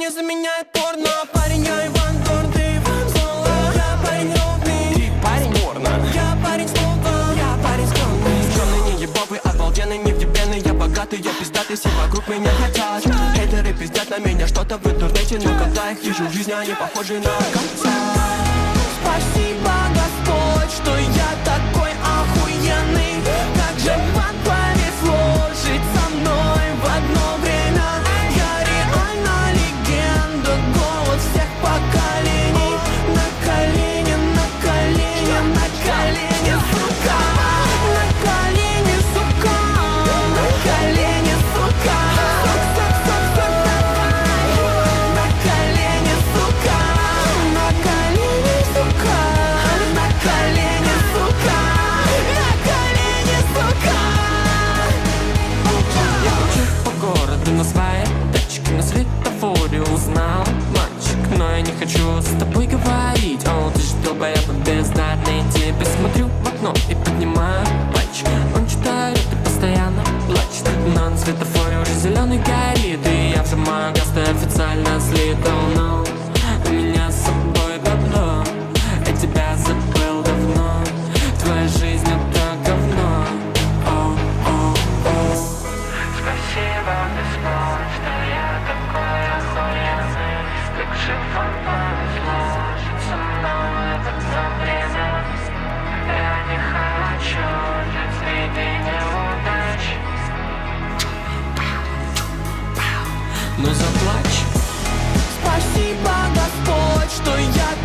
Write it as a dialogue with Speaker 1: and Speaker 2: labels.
Speaker 1: не заменяет порно. Парень, я Иван Дорн, ты Иван Золо. Я парень ровный, ты парень порно. Я парень смолтон, я парень скромный. Скромный, не ебовый, обалденный, невдебенный. Я богатый, я пиздатый, все вокруг меня хотят. Хейтеры пиздят на меня что-то в интернете, но когда их вижу в жизни, они похожи на конца. Спасибо, Господь, что я такой охуенный. Как же вам повезло жить со мной в одно время. Я реально легенда, голос всех поколений. На колени, на колени, на колени, сука. На колени, сука. На колени, сука. Сук, давай. На колени, сука. На колени, сука. На колени, сука. На колени, сука. Я кручу по городу на своей тачке, на светофоре узнал мальчик, но я не хочу с тобой говорить. О, ты ж долбоеб бездарный, тебе смотрю в окно и поднимаю пальчик. Он читает и постоянно плачет, но на светофоре уже зеленый горит, и я вжимаю газ, ты официально слит. Oh no, у меня с собой бабло, я тебя забыл давно, твоя жизнь это говно. Oh, oh, oh.
Speaker 2: Спасибо, Господь, что я такой охуенный. Как же вам повезло жить со мной в одно время. Я не хочу жить среди неудач.
Speaker 1: Ну заплачь. Спасибо, Господь, что я